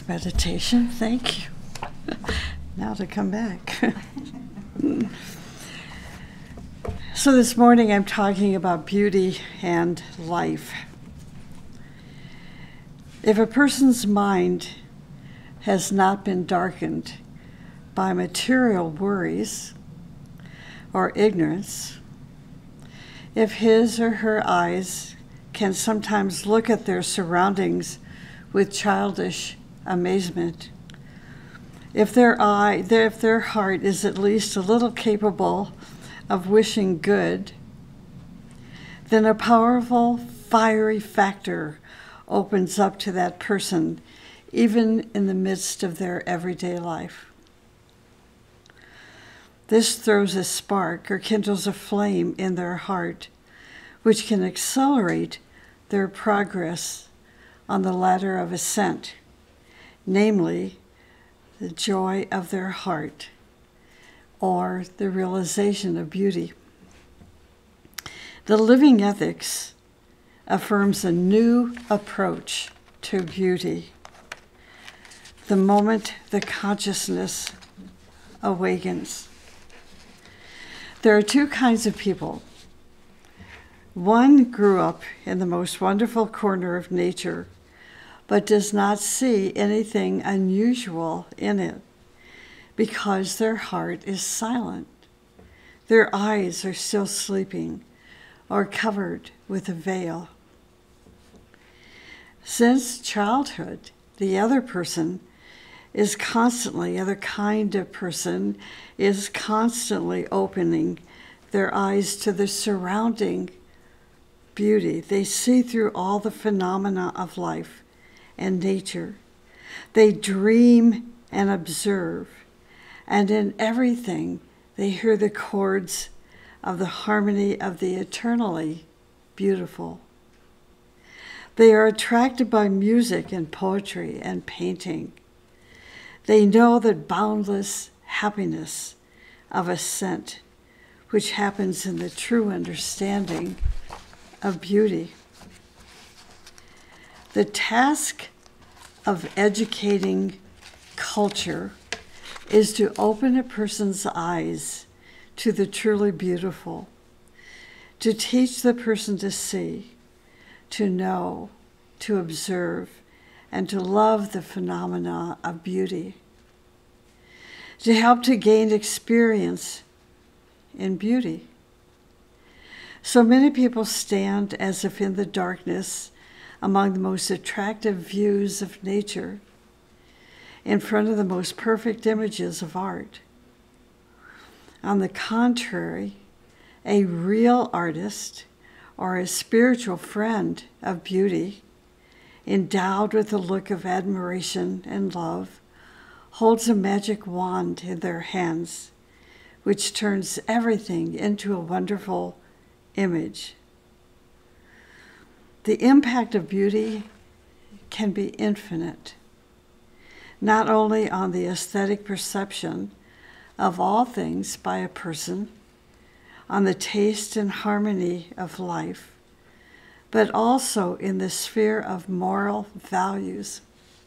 Nice meditation, thank you. Now to come back. So this morning I'm talking about beauty and life. If a person's mind has not been darkened by material worries or ignorance, if his or her eyes can sometimes look at their surroundings with childish amazement, if their heart is at least a little capable of wishing good, then a powerful, fiery factor opens up to that person, even in the midst of their everyday life. This throws a spark or kindles a flame in their heart, which can accelerate their progress on the ladder of ascent, namely, the joy of their heart, or the realization of beauty. The living ethics affirms a new approach to beauty. The moment the consciousness awakens. There are two kinds of people. One grew up in the most wonderful corner of nature, but does not see anything unusual in it because their heart is silent. Their eyes are still sleeping or covered with a veil. Since childhood, the other kind of person is constantly opening their eyes to the surrounding beauty. They see through all the phenomena of life and nature. They dream and observe, and in everything they hear the chords of the harmony of the eternally beautiful. They are attracted by music and poetry and painting. They know that boundless happiness of ascent, which happens in the true understanding of beauty. The task of educating culture is to open a person's eyes to the truly beautiful, to teach the person to see, to know, to observe, and to love the phenomena of beauty, to help to gain experience in beauty. So many people stand as if in the darkness among the most attractive views of nature, in front of the most perfect images of art. On the contrary, a real artist or a spiritual friend of beauty, endowed with a look of admiration and love, holds a magic wand in their hands, which turns everything into a wonderful image. The impact of beauty can be infinite, not only on the aesthetic perception of all things by a person, on the taste and harmony of life, but also in the sphere of moral values.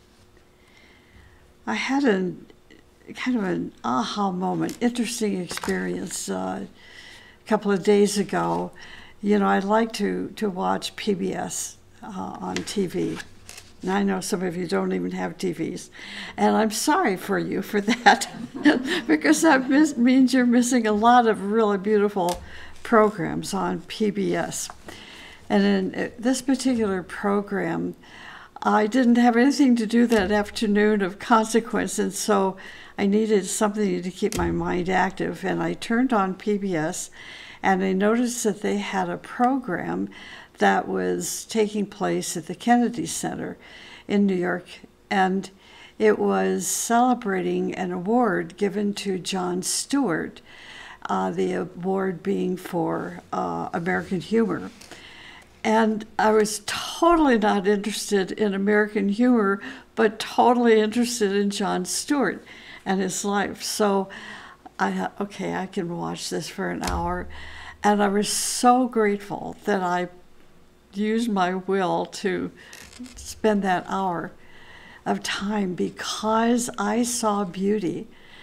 I had kind of an aha moment, interesting experience a couple of days ago. You know, I like to watch PBS on TV. And I know some of you don't even have TVs. And I'm sorry for you for that, because that means you're missing a lot of really beautiful programs on PBS. And in this particular program, I didn't have anything to do that afternoon of consequence, and so I needed something to keep my mind active. And I turned on PBS, and I noticed that they had a program that was taking place at the Kennedy Center in New York, and it was celebrating an award given to Jon Stewart, the award being for American humor. And I was totally not interested in American humor, but totally interested in Jon Stewart and his life. So I thought, okay, I can watch this for an hour. And I was so grateful that I used my will to spend that hour. of time because I saw beauty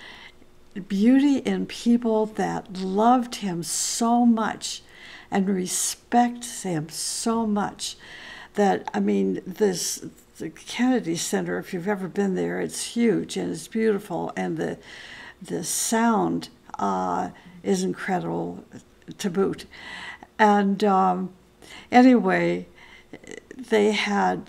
in people that loved him so much and respect him so much that, I mean, the Kennedy Center, if you've ever been there, it's huge and it's beautiful, and the sound is incredible to boot. And anyway, they had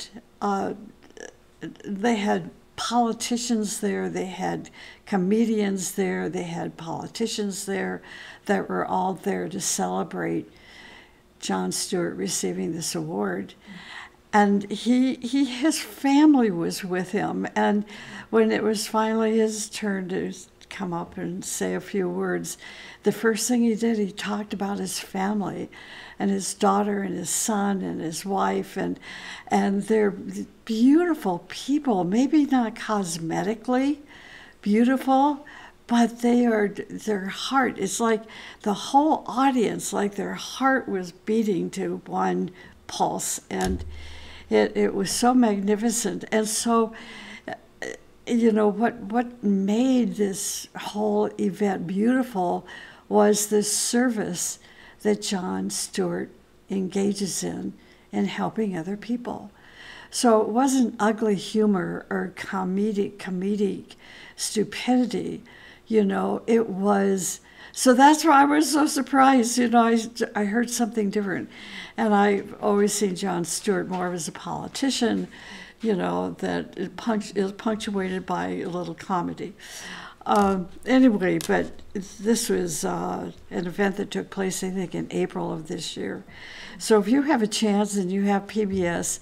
politicians there, they had comedians there, they had politicians there that were all there to celebrate Jon Stewart receiving this award. And his family was with him. And when it was finally his turn to come up and say a few words, the first thing he did, he talked about his family and his daughter and his son and his wife, and they're beautiful people, maybe not cosmetically beautiful, but their heart, it's like the whole audience, like their heart was beating to one pulse, and it was so magnificent. And so, you know, what made this whole event beautiful was the service that Jon Stewart engages in helping other people. So it wasn't ugly humor or comedic stupidity, you know, it was. So that's why I was so surprised, you know, I heard something different. And I've always seen Jon Stewart more as a politician, you know, that is punctuated by a little comedy. Anyway, but this was an event that took place, I think, in April of this year. So if you have a chance and you have PBS,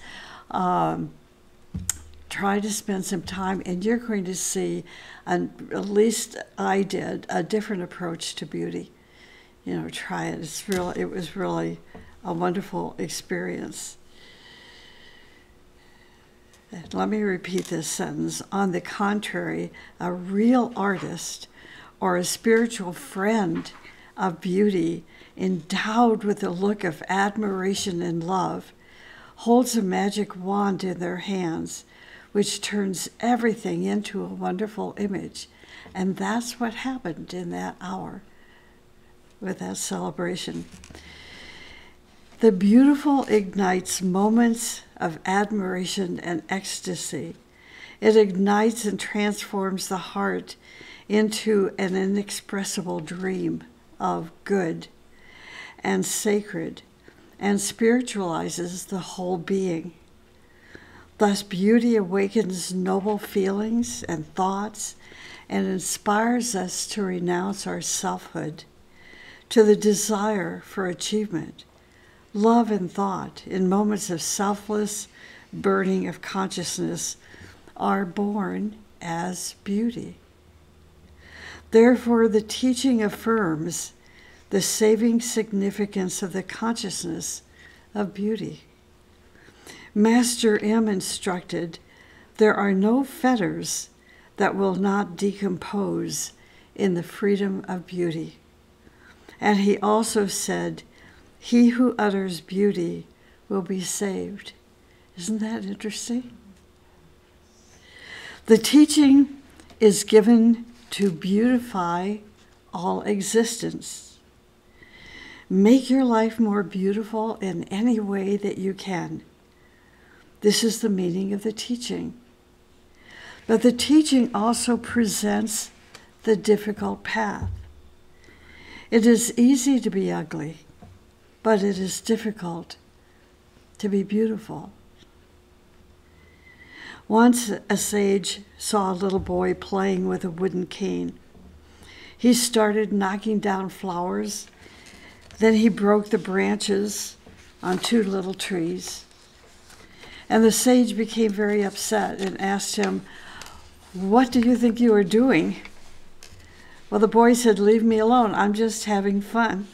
try to spend some time, and you're going to see, and at least I did, a different approach to beauty. You know, try it. It was really a wonderful experience. Let me repeat this sentence. On the contrary, a real artist or a spiritual friend of beauty, endowed with a look of admiration and love, holds a magic wand in their hands, which turns everything into a wonderful image. And that's what happened in that hour with that celebration. The beautiful ignites moments of admiration and ecstasy. It ignites and transforms the heart into an inexpressible dream of good and sacred, and spiritualizes the whole being. Thus, beauty awakens noble feelings and thoughts and inspires us to renounce our selfhood, to the desire for achievement. Love and thought, in moments of selfless burning of consciousness, are born as beauty. Therefore, the teaching affirms the saving significance of the consciousness of beauty. Master M instructed, there are no fetters that will not decompose in the freedom of beauty. And he also said, he who utters beauty will be saved. Isn't that interesting? The teaching is given to beautify all existence. Make your life more beautiful in any way that you can. This is the meaning of the teaching. But the teaching also presents the difficult path. It is easy to be ugly, but it is difficult to be beautiful. Once a sage saw a little boy playing with a wooden cane. He started knocking down flowers. Then he broke the branches on two little trees. And the sage became very upset and asked him, "What do you think you are doing?" Well, the boy said, "Leave me alone. I'm just having fun."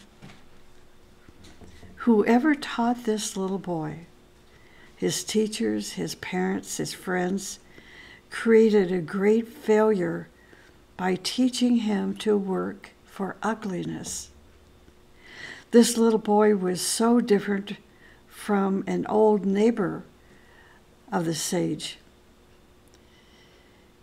Whoever taught this little boy, his teachers, his parents, his friends, created a great failure by teaching him to work for ugliness. This little boy was so different from an old neighbor of the sage.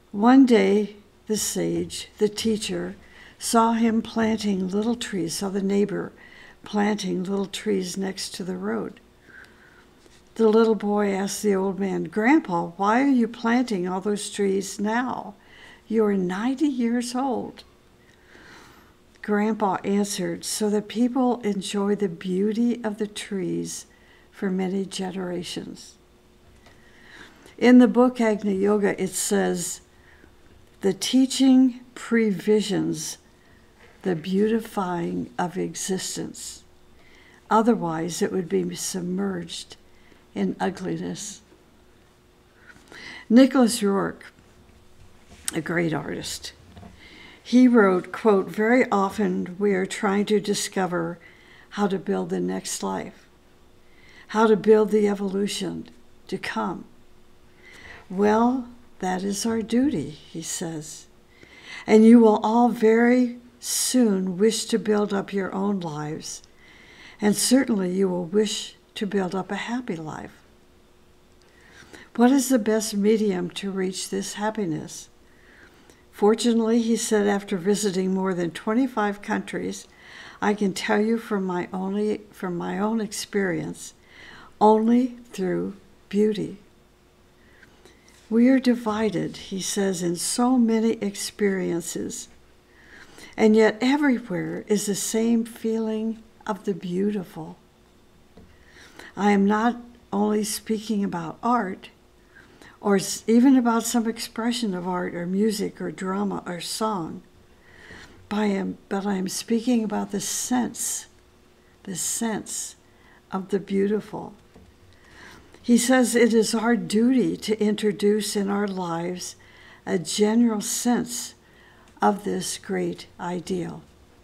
One day, the sage, the teacher, saw him planting little trees, saw the neighbor planting little trees next to the road. The little boy asked the old man, "Grandpa, why are you planting all those trees now? You are 90 years old." Grandpa answered, "So that people enjoy the beauty of the trees for many generations." In the book Agni Yoga, it says, "The teaching previsions the beautifying of existence. Otherwise, it would be submerged in ugliness." Nicholas Rourke, a great artist, he wrote, quote, "Very often we are trying to discover how to build the next life, how to build the evolution to come. Well, that is our duty," he says. "And you will all very soon wish to build up your own lives, and certainly you will wish to build up a happy life. What is the best medium to reach this happiness? Fortunately," he said, "after visiting more than 25 countries, I can tell you from my own experience, only through beauty. We are divided," he says, "in so many experiences, and yet everywhere is the same feeling of the beautiful. I am not only speaking about art, or even about some expression of art or music or drama or song, but I am speaking about the sense of the beautiful." He says it is our duty to introduce in our lives a general sense of this great ideal.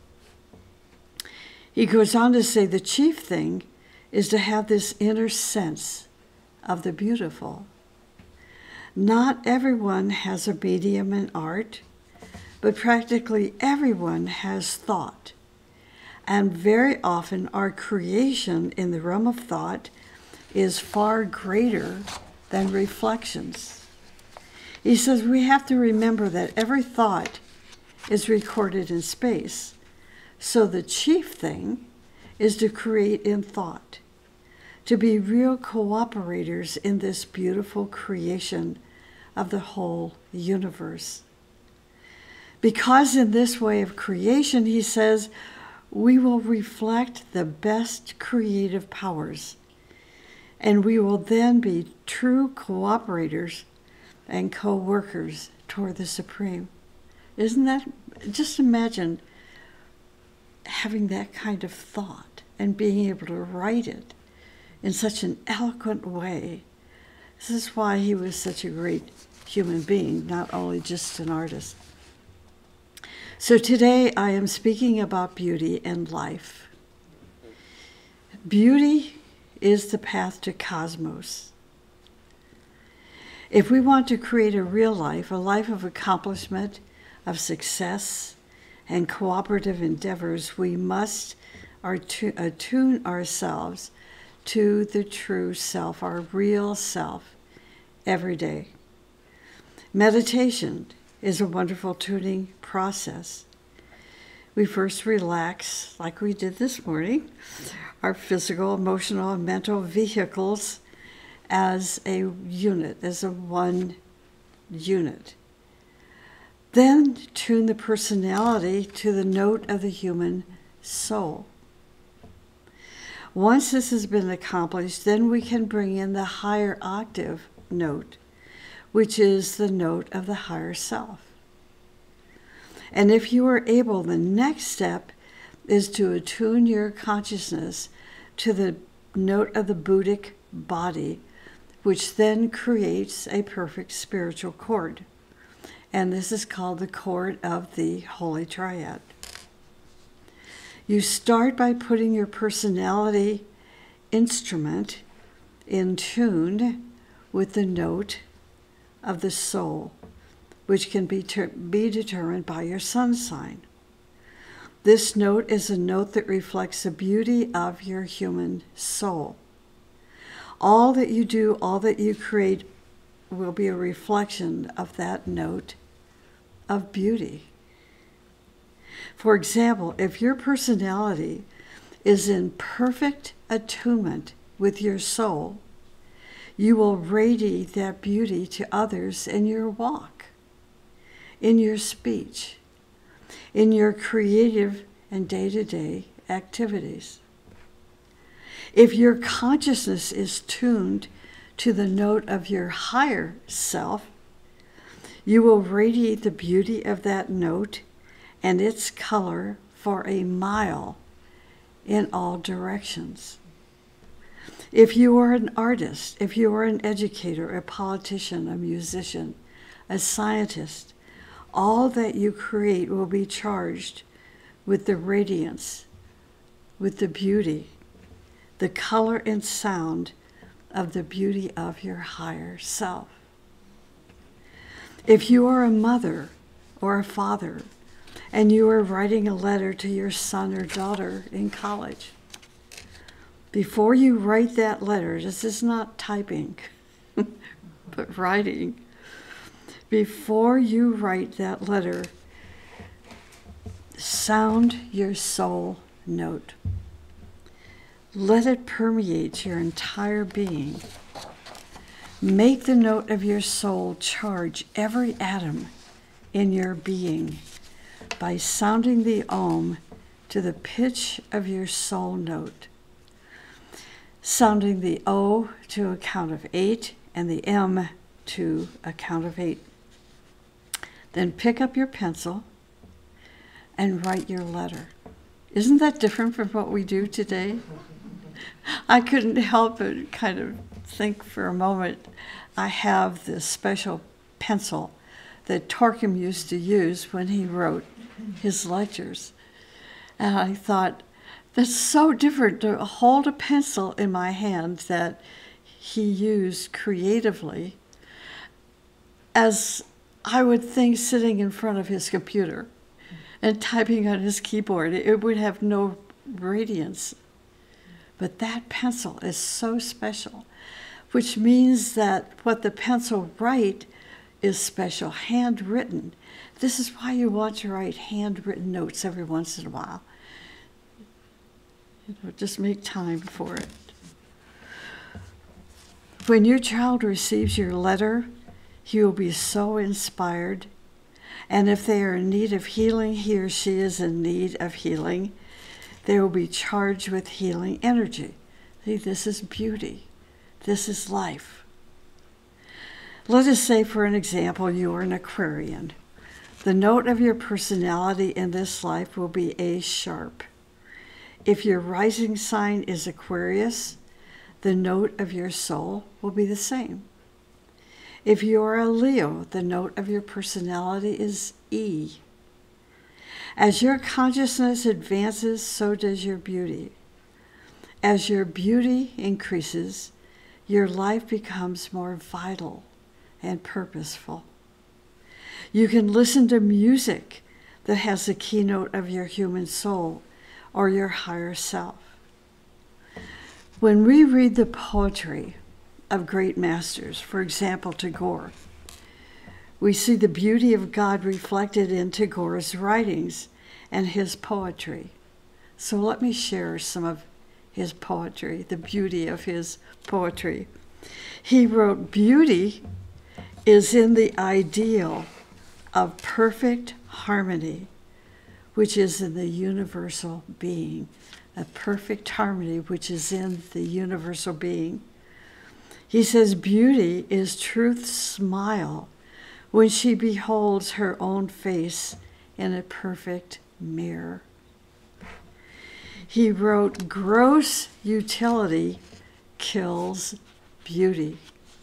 He goes on to say the chief thing is to have this inner sense of the beautiful. Not everyone has a medium in art, but practically everyone has thought. And very often our creation in the realm of thought is far greater than reflections. He says we have to remember that every thought is recorded in space. So the chief thing is to create in thought, to be real cooperators in this beautiful creation of the whole universe. Because in this way of creation, he says, we will reflect the best creative powers, and we will then be true cooperators and co-workers toward the Supreme. Isn't that, just imagine having that kind of thought and being able to write it in such an eloquent way. This is why he was such a great human being, not only just an artist. So today I am speaking about beauty and life. Beauty is the path to cosmos. If we want to create a real life, a life of accomplishment, of success, and cooperative endeavors, we must attune ourselves to the true self, our real self, every day. Meditation is a wonderful tuning process. We first relax, like we did this morning, our physical, emotional, and mental vehicles as a unit, as a one unit. Then tune the personality to the note of the human soul. Once this has been accomplished, then we can bring in the higher octave note, which is the note of the higher self. And if you are able, the next step is to attune your consciousness to the note of the Buddhic body, which then creates a perfect spiritual chord. And this is called the chord of the Holy Triad. You start by putting your personality instrument in tune with the note of the soul, which can be determined by your sun sign. This note is a note that reflects the beauty of your human soul. All that you do, all that you create, will be a reflection of that note of beauty. For example, if your personality is in perfect attunement with your soul, you will radiate that beauty to others in your walk, in your speech, in your creative and day-to-day activities. If your consciousness is tuned to the note of your higher self, you will radiate the beauty of that note and its color for a mile in all directions. If you are an artist, if you are an educator, a politician, a musician, a scientist, all that you create will be charged with the radiance, with the beauty, the color and sound of the beauty of your higher self. If you are a mother or a father and you are writing a letter to your son or daughter in college, before you write that letter, this is not typing, but writing. Before you write that letter, sound your soul note. Let it permeate your entire being. Make the note of your soul charge every atom in your being by sounding the Om to the pitch of your soul note. Sounding the O to a count of 8 and the M to a count of 8. Then pick up your pencil and write your letter. Isn't that different from what we do today? I couldn't help but kind of think for a moment. I have this special pencil that Torkim used to use when he wrote his lectures. And I thought, that's so different to hold a pencil in my hand that he used creatively as I would think sitting in front of his computer and typing on his keyboard. It would have no radiance. But that pencil is so special, which means that what the pencil writes is special, handwritten. This is why you want to write handwritten notes every once in a while. Just make time for it. When your child receives your letter, he will be so inspired. And if they are in need of healing, he or she is in need of healing. They will be charged with healing energy. See, this is beauty. This is life. Let us say, for an example, you are an Aquarian. The note of your personality in this life will be A sharp. If your rising sign is Aquarius, the note of your soul will be the same. If you are a Leo, the note of your personality is E. As your consciousness advances, so does your beauty. As your beauty increases, your life becomes more vital and purposeful. You can listen to music that has the keynote of your human soul or your higher self. When we read the poetry of great masters, for example, Tagore, we see the beauty of God reflected in Tagore's writings and his poetry. So let me share some of his poetry, the beauty of his poetry. He wrote, "Beauty is in the ideal of perfect harmony, which is in the universal being." A perfect harmony which is in the universal being. He says, "Beauty is truth's smile when she beholds her own face in a perfect mirror." He wrote, "Gross utility kills beauty."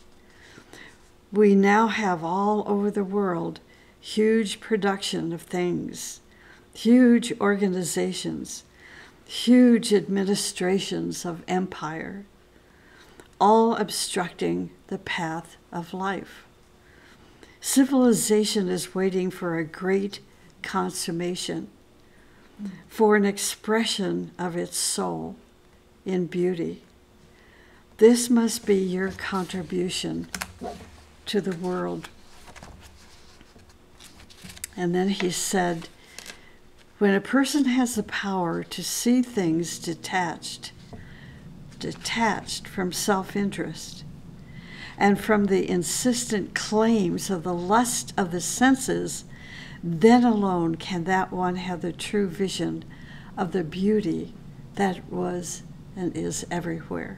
We now have all over the world huge production of things, huge organizations, huge administrations of empire, all obstructing the path of life. Civilization is waiting for a great consummation, for an expression of its soul in beauty. This must be your contribution to the world. And then he said, when a person has the power to see things detached from self-interest and from the insistent claims of the lust of the senses, then alone can that one have the true vision of the beauty that was and is everywhere.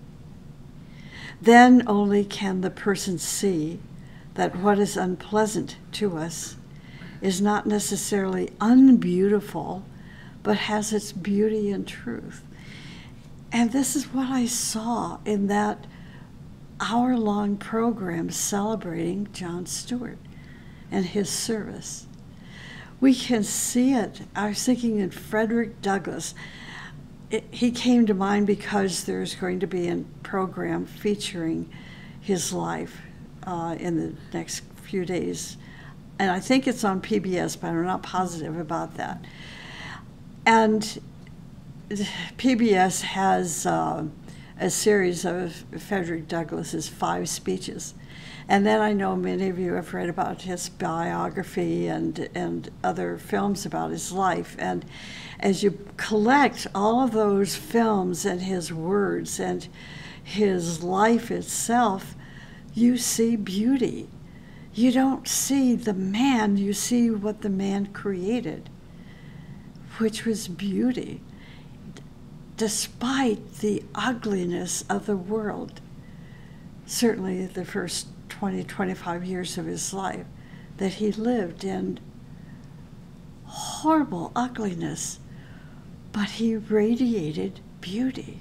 Then only can the person see that what is unpleasant to us is not necessarily unbeautiful, but has its beauty and truth. And this is what I saw in that hour-long program celebrating Jon Stewart and his service. We can see it. I was thinking in Frederick Douglass. He came to mind because there's going to be a program featuring his life in the next few days. And I think it's on PBS, but I'm not positive about that. And PBS has a series of Frederick Douglass's 5 speeches. And then I know many of you have read about his biography and other films about his life. And as you collect all of those films and his words and his life itself, you see beauty. You don't see the man, you see what the man created, which was beauty, despite the ugliness of the world. Certainly the first 20, 25 years of his life that he lived in horrible ugliness, but he radiated beauty.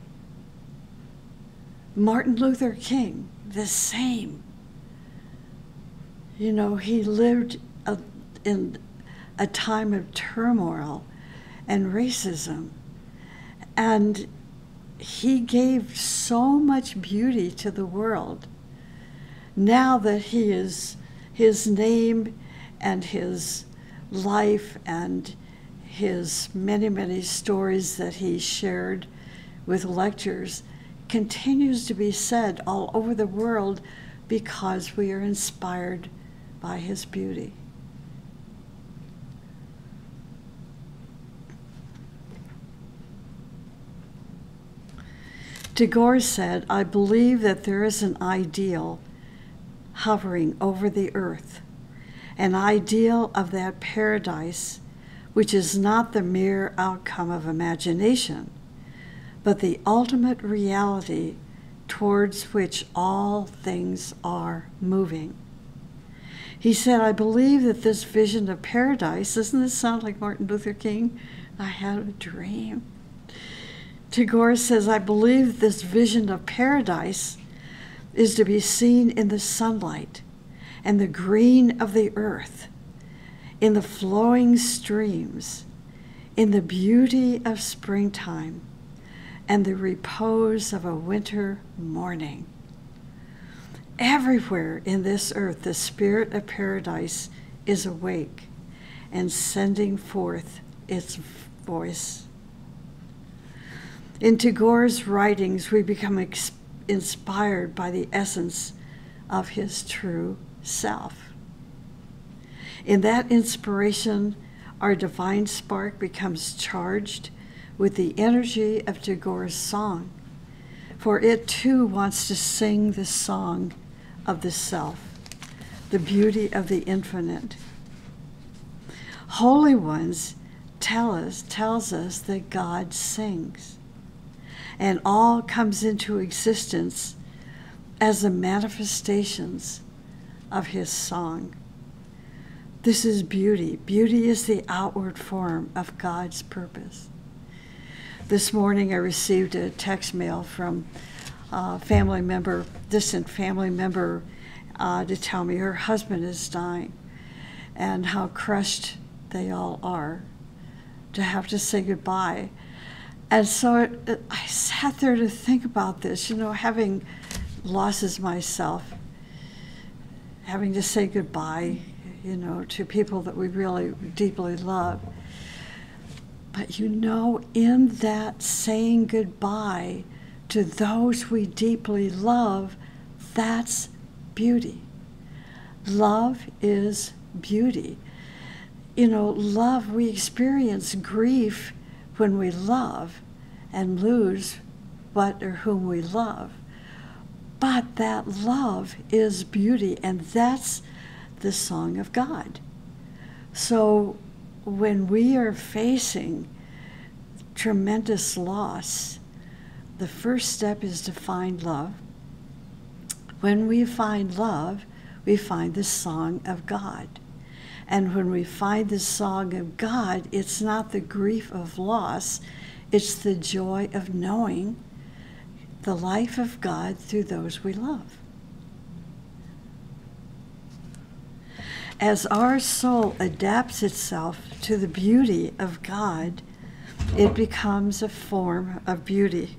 Martin Luther King, the same. You know, he lived in a time of turmoil and racism, and he gave so much beauty to the world. Now that his name and his life and his many, many stories that he shared with lectures continues to be said all over the world because we are inspired by his beauty. Tagore said, "I believe that there is an ideal hovering over the earth, an ideal of that paradise which is not the mere outcome of imagination, but the ultimate reality towards which all things are moving." He said, "I believe that this vision of paradise," doesn't this sound like Martin Luther King? I had a dream. Tagore says, "I believe this vision of paradise is to be seen in the sunlight and the green of the earth, in the flowing streams, in the beauty of springtime, and the repose of a winter morning. Everywhere in this earth, the spirit of paradise is awake and sending forth its voice." In Tagore's writings, we become inspired by the essence of his true self. In that inspiration, our divine spark becomes charged with the energy of Tagore's song, for it too wants to sing the song of the self, the beauty of the infinite. Holy ones tells us that God sings, and all comes into existence as the manifestations of his song. This is beauty. Beauty is the outward form of God's purpose. This morning I received a text mail from a family member, distant family member, to tell me her husband is dying and how crushed they all are to have to say goodbye. And so I sat there to think about this, you know, having losses myself, having to say goodbye, you know, to people that we really deeply love. But you know, in that saying goodbye to those we deeply love, that's beauty. Love is beauty. You know, love, we experience grief when we love and lose what or whom we love. But that love is beauty, and that's the song of God. So when we are facing tremendous loss, the first step is to find love. When we find love, we find the song of God. And when we find the song of God, it's not the grief of loss, it's the joy of knowing the life of God through those we love. As our soul adapts itself to the beauty of God, it becomes a form of beauty.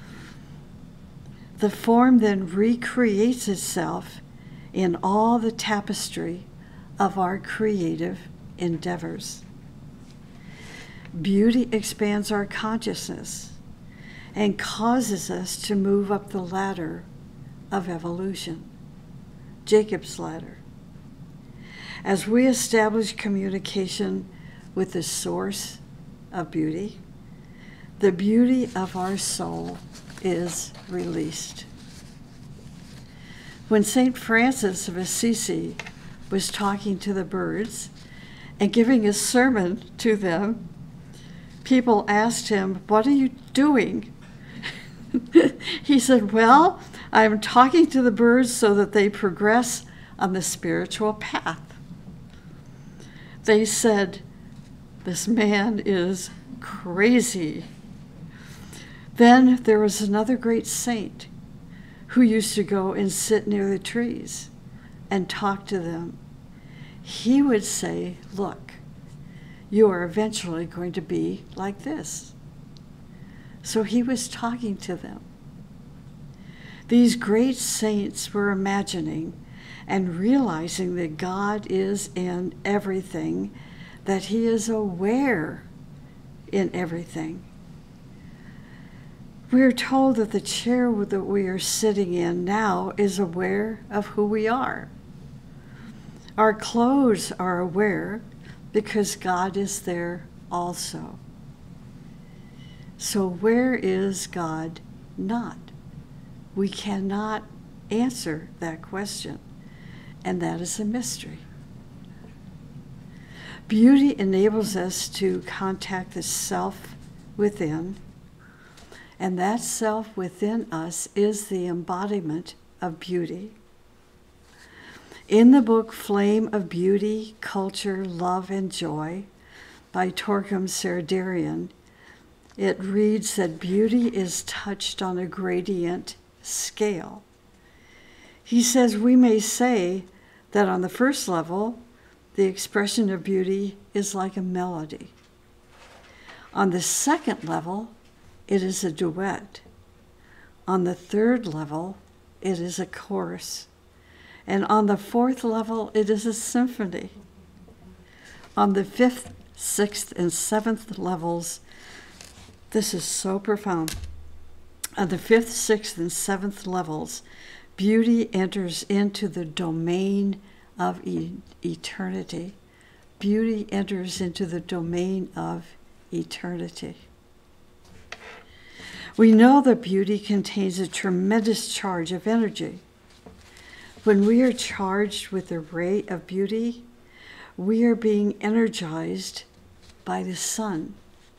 The form then recreates itself in all the tapestry of our creative endeavors. Beauty expands our consciousness and causes us to move up the ladder of evolution, Jacob's ladder. As we establish communication with the source of beauty, the beauty of our soul is released. When St. Francis of Assisi was talking to the birds and giving a sermon to them, people asked him, "What are you doing?" He said, "Well, I'm talking to the birds so that they progress on the spiritual path." They said, "This man is crazy." Then there was another great saint who used to go and sit near the trees and talk to them. He would say, "Look, you are eventually going to be like this." So he was talking to them. These great saints were imagining and realizing that God is in everything, that he is aware in everything. We are told that the chair that we are sitting in now is aware of who we are. Our clothes are aware because God is there also. So where is God not? We cannot answer that question, and that is a mystery. Beauty enables us to contact the self within, and that self within us is the embodiment of beauty. In the book Flame of Beauty, Culture, Love, and Joy by Torquem Serdarian, it reads that beauty is touched on a gradient scale. He says we may say that on the first level, the expression of beauty is like a melody. On the second level, it is a duet. On the third level, it is a chorus. And on the fourth level, it is a symphony. On the fifth, sixth, and seventh levels, this is so profound. On the fifth, sixth, and seventh levels, beauty enters into the domain of eternity. Beauty enters into the domain of eternity. We know that beauty contains a tremendous charge of energy. When we are charged with the ray of beauty, we are being energized by the sun.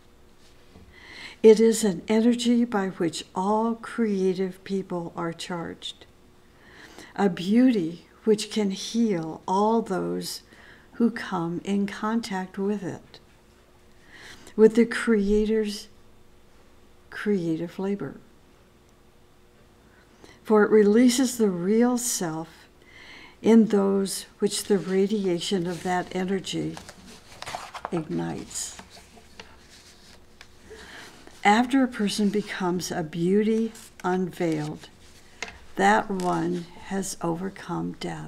It is an energy by which all creative people are charged. A beauty which can heal all those who come in contact with it, with the Creator's creative labor. For it releases the real self in those which the radiation of that energy ignites. After a person becomes a beauty unveiled, that one has overcome death.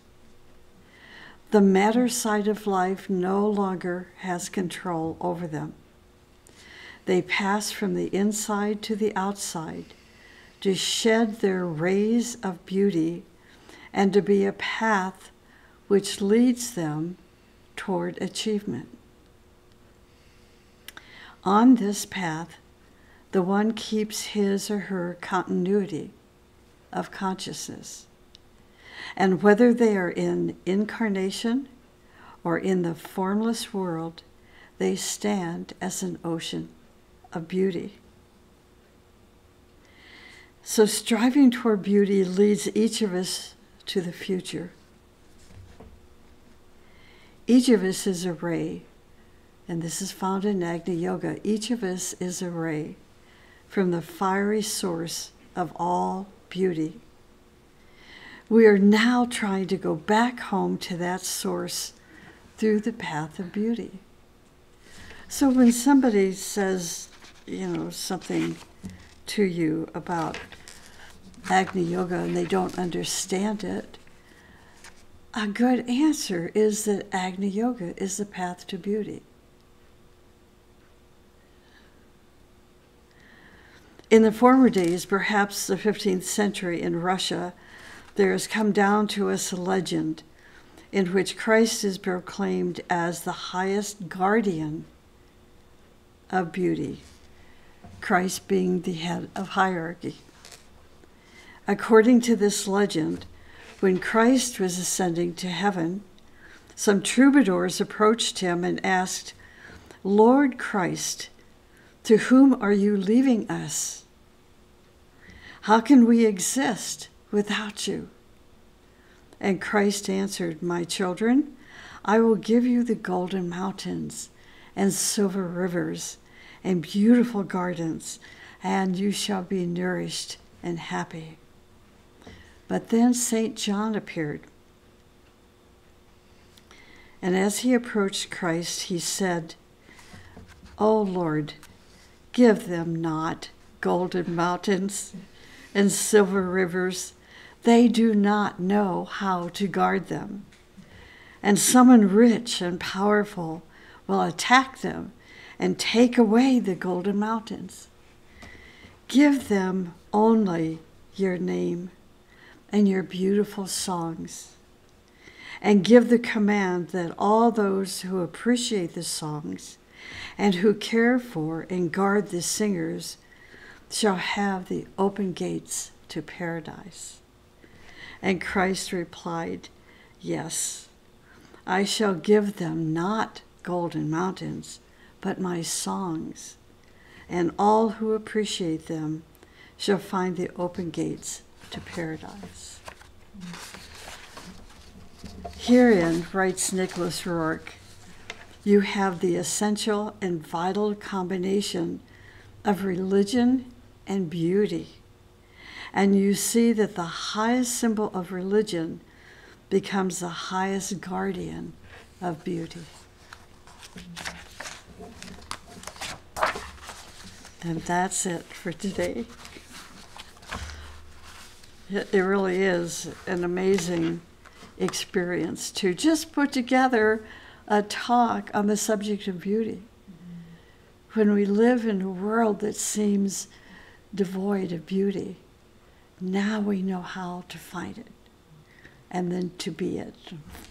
The matter side of life no longer has control over them. They pass from the inside to the outside to shed their rays of beauty and to be a path which leads them toward achievement. On this path, the one keeps his or her continuity of consciousness. And whether they are in incarnation or in the formless world, they stand as an ocean of beauty. So striving toward beauty leads each of us to the future. Each of us is a ray, and this is found in Agni Yoga. Each of us is a ray from the fiery source of all beauty. We are now trying to go back home to that source through the path of beauty. So when somebody says, something to you about Agni Yoga and they don't understand it, a good answer is that Agni Yoga is the path to beauty. In the former days, perhaps the 15th century in Russia, there has come down to us a legend in which Christ is proclaimed as the highest guardian of beauty, Christ being the head of hierarchy. According to this legend, when Christ was ascending to heaven, some troubadours approached him and asked, "Lord Christ, to whom are you leaving us? How can we exist without you?" And Christ answered, "My children, I will give you the golden mountains and silver rivers and beautiful gardens, and you shall be nourished and happy." But then St. John appeared. And as he approached Christ, he said, "O Lord, give them not golden mountains and silver rivers. They do not know how to guard them. And someone rich and powerful will attack them and take away the golden mountains. Give them only your name and your beautiful songs, and give the command that all those who appreciate the songs and who care for and guard the singers shall have the open gates to paradise." And Christ replied, "Yes, I shall give them not golden mountains, but my songs, and all who appreciate them shall find the open gates to paradise." Herein, writes Nicholas Rourke, you have the essential and vital combination of religion and beauty. And you see that the highest symbol of religion becomes the highest guardian of beauty. And that's it for today. It really is an amazing experience to just put together a talk on the subject of beauty. When we live in a world that seems devoid of beauty, now we know how to find it and then to be it.